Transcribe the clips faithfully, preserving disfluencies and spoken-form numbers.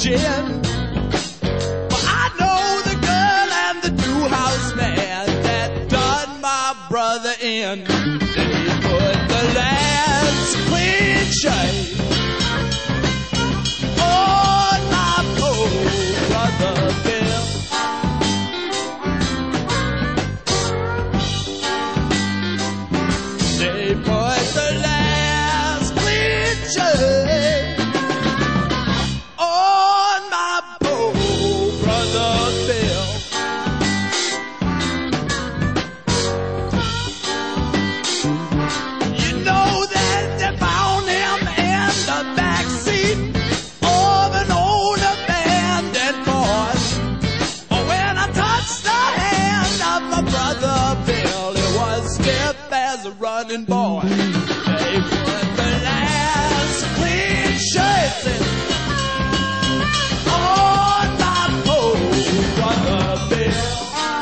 chin. But I know the girl and the new house man that done my brother in. They put the last clean shave on my poor brother Bill. They put the last clean shave on my poor brother Bill. You know that they found him in the back seat of an old abandoned Ford. Oh, when I touched the hand of my brother Bill, it was stiff as a running boy. They put the last clean shave on my poor brother Bill.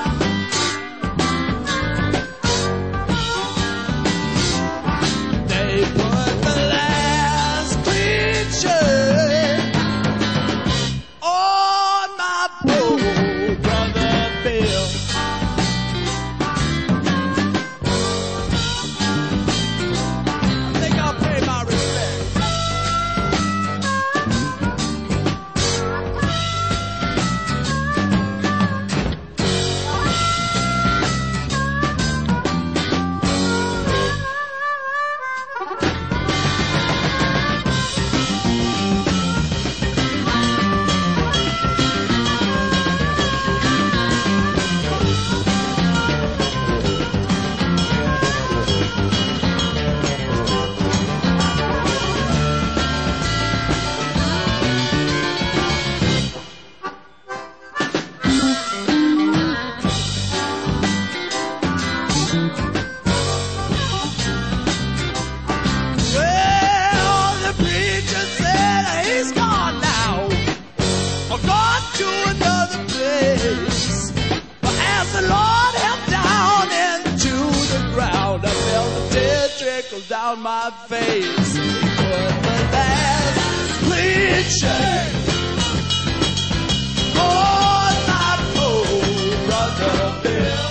They put the last clean shave on my poor brother Bill. I think I'll pay my respects. Well, the preacher said he's gone now, or gone to another place. But as the Lord held down into the ground, I felt a tear trickle down my face. He put the last clean shave on my poor brother Bill.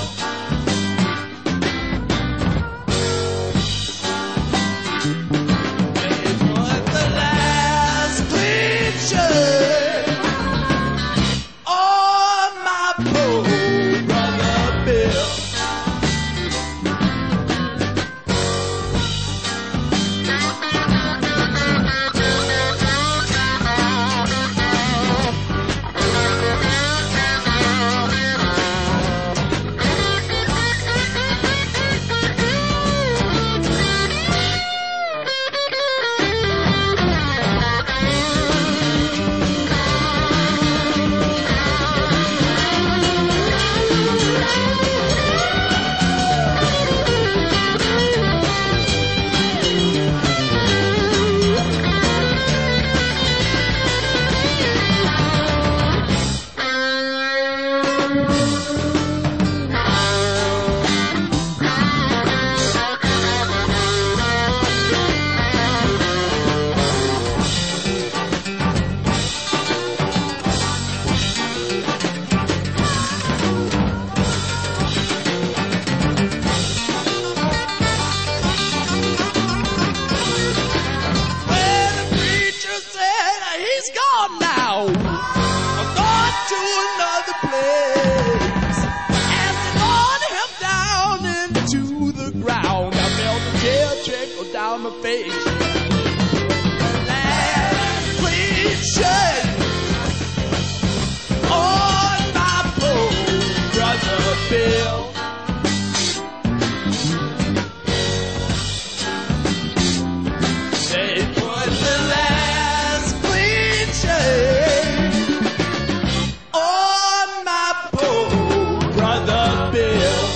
They put the last clean shave on my poor brother Bill. Well, the preacher said he's gone now, or gone to another place. As the Lord him down into the ground, I felt a tear trickle down my face. The last clean shave on my poor brother Bill. They put the last clean shave on my poor brother Bill.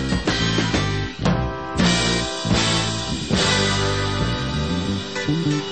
Mm-hmm.